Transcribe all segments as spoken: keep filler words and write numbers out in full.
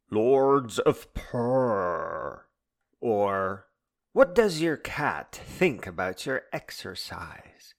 Lords of Purr. Or, what does your cat think about your exercise?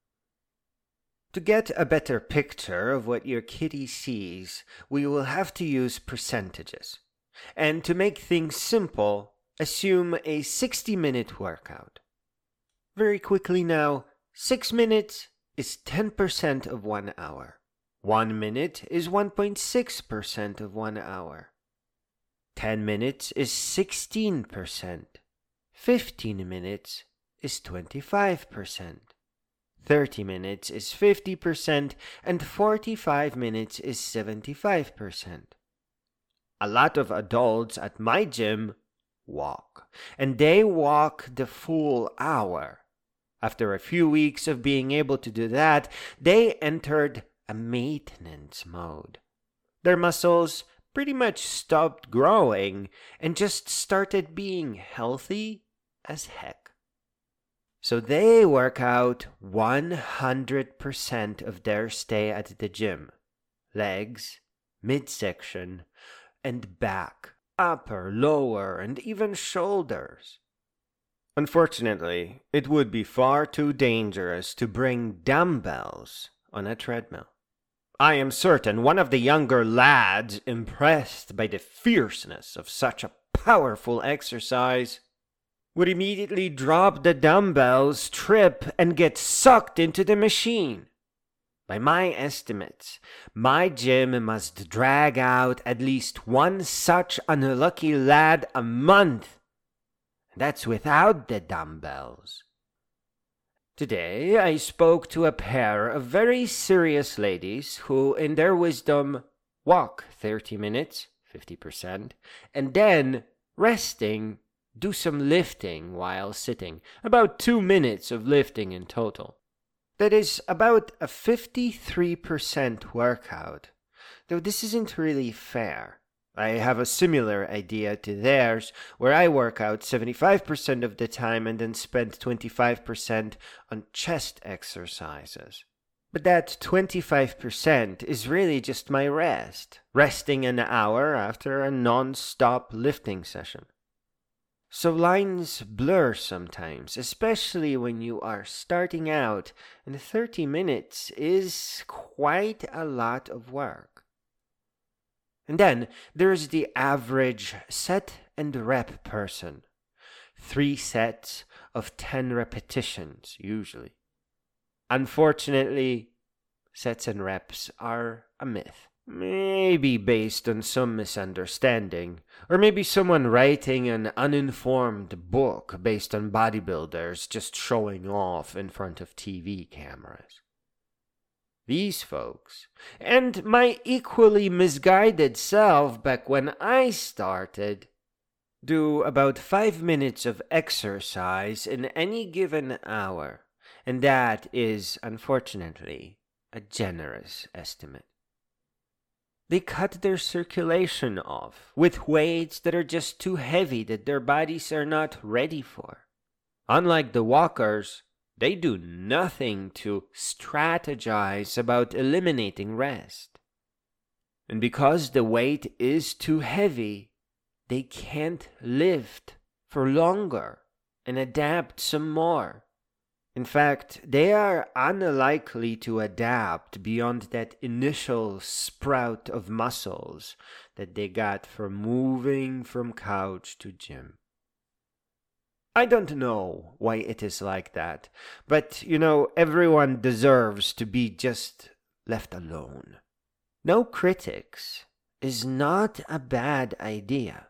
To get a better picture of what your kitty sees, we will have to use percentages. And to make things simple, assume a sixty-minute workout. Very quickly now, six minutes is ten percent of one hour. One minute is one point six percent of one hour. Ten minutes is sixteen percent. Fifteen minutes is twenty-five percent. Thirty minutes is fifty percent, and forty-five minutes is seventy-five percent. A lot of adults at my gym walk, and they walk the full hour. After a few weeks of being able to do that, they entered a maintenance mode. Their muscles pretty much stopped growing and just started being healthy as heck. So they work out one hundred percent of their stay at the gym. Legs, midsection, and back, upper, lower, and even shoulders. Unfortunately, it would be far too dangerous to bring dumbbells on a treadmill. I am certain one of the younger lads, impressed by the fierceness of such a powerful exercise, would immediately drop the dumbbells, trip, and get sucked into the machine. By my estimates, my gym must drag out at least one such unlucky lad a month. That's without the dumbbells. Today I spoke to a pair of very serious ladies who, in their wisdom, walk thirty minutes, fifty percent, and then, resting, do some lifting while sitting, about two minutes of lifting in total. That is about a fifty-three percent workout, though this isn't really fair. I have a similar idea to theirs, where I work out seventy-five percent of the time and then spend twenty-five percent on chest exercises. But that twenty-five percent is really just my rest, resting an hour after a non-stop lifting session. So lines blur sometimes, especially when you are starting out, and thirty minutes is quite a lot of work. And then there's the average set and rep person. Three sets of ten repetitions, usually. Unfortunately, sets and reps are a myth. Maybe based on some misunderstanding, or maybe someone writing an uninformed book based on bodybuilders just showing off in front of T V cameras. These folks, and my equally misguided self back when I started, do about five minutes of exercise in any given hour, and that is, unfortunately, a generous estimate. They cut their circulation off with weights that are just too heavy that their bodies are not ready for. Unlike the walkers, they do nothing to strategize about eliminating rest. And because the weight is too heavy, they can't lift for longer and adapt some more. In fact, they are unlikely to adapt beyond that initial sprout of muscles that they got from moving from couch to gym. I don't know why it is like that, but, you know, everyone deserves to be just left alone. No critics is not a bad idea.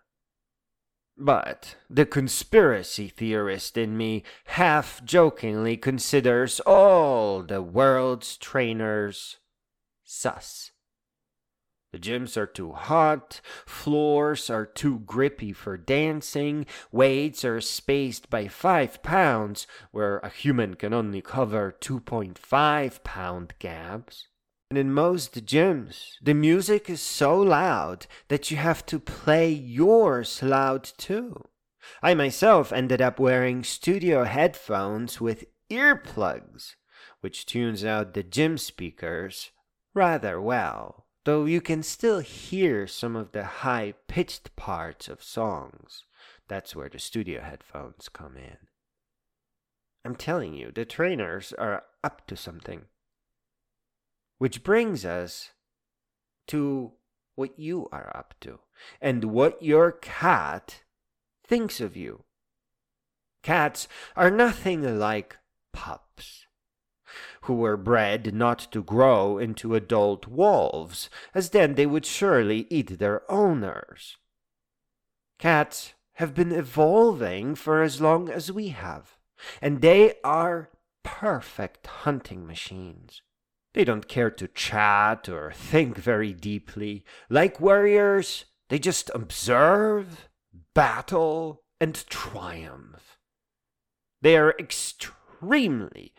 But the conspiracy theorist in me half-jokingly considers all the world's trainers sus. The gyms are too hot, floors are too grippy for dancing, weights are spaced by five pounds, where a human can only cover two point five pound gaps. And in most gyms, the music is so loud that you have to play yours loud too. I myself ended up wearing studio headphones with earplugs, which tunes out the gym speakers rather well though you can still hear some of the high-pitched parts of songs. That's where the studio headphones come in. I'm telling you, the trainers are up to something. Which brings us to what you are up to, and what your cat thinks of you. Cats are nothing like pups, who were bred not to grow into adult wolves, as then they would surely eat their owners. Cats have been evolving for as long as we have, and they are perfect hunting machines. They don't care to chat or think very deeply. Like warriors, they just observe, battle, and triumph. They are extremely,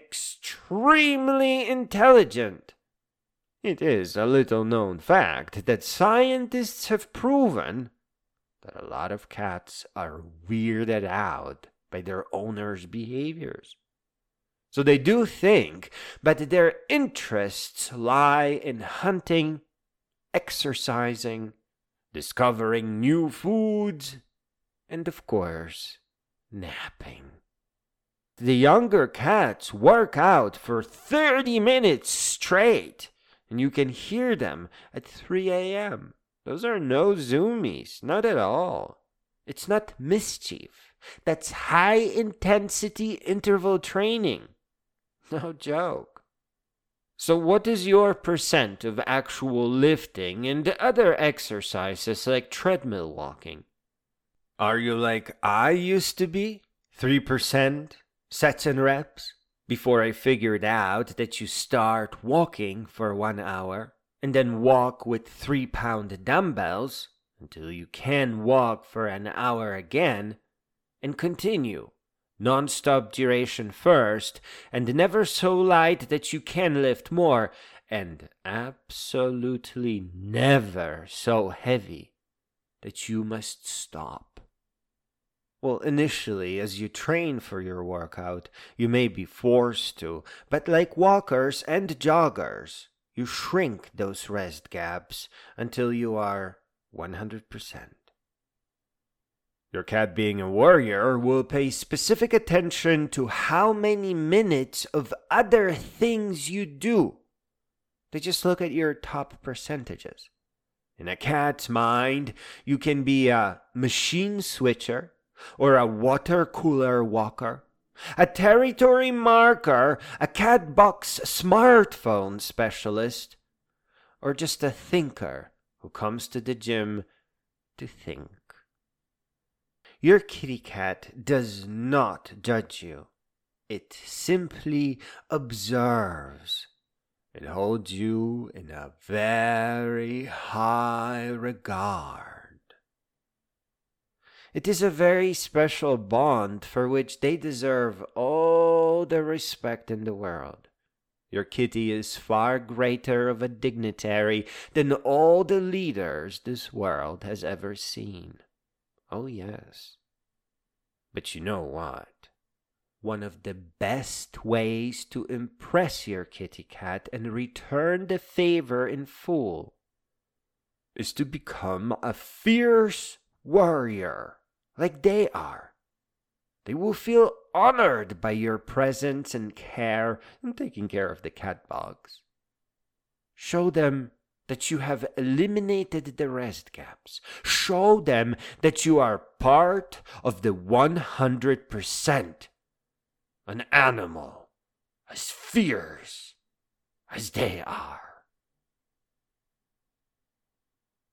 extremely intelligent. It is a little-known fact that scientists have proven that a lot of cats are weirded out by their owners' behaviors. So they do think, but their interests lie in hunting, exercising, discovering new foods, and of course, napping. The younger cats work out for thirty minutes straight, and you can hear them at three a.m. Those are no zoomies, not at all. It's not mischief. That's high-intensity interval training. No joke. So what is your percent of actual lifting and other exercises like treadmill walking? Are you like I used to be? three percent sets and reps? Before I figured out that you start walking for one hour and then walk with three-pound dumbbells until you can walk for an hour again and continue. Non-stop duration first, and never so light that you can lift more, and absolutely never so heavy that you must stop. Well, initially, as you train for your workout, you may be forced to, but like walkers and joggers, you shrink those rest gaps until you are one hundred percent. Your cat, being a warrior, will pay specific attention to how many minutes of other things you do. They just look at your top percentages. In a cat's mind, you can be a machine switcher, or a water cooler walker, a territory marker, a cat box smartphone specialist, or just a thinker who comes to the gym to think. Your kitty cat does not judge you. It simply observes. It holds you in a very high regard. It is a very special bond for which they deserve all the respect in the world. Your kitty is far greater of a dignitary than all the leaders this world has ever seen. Oh, yes. But you know what? One of the best ways to impress your kitty cat and return the favor in full is to become a fierce warrior like they are. They will feel honored by your presence and care in taking care of the cat bugs. Show them that you have eliminated the rest gaps. Show them that you are part of the one hundred percent. An animal as fierce as they are.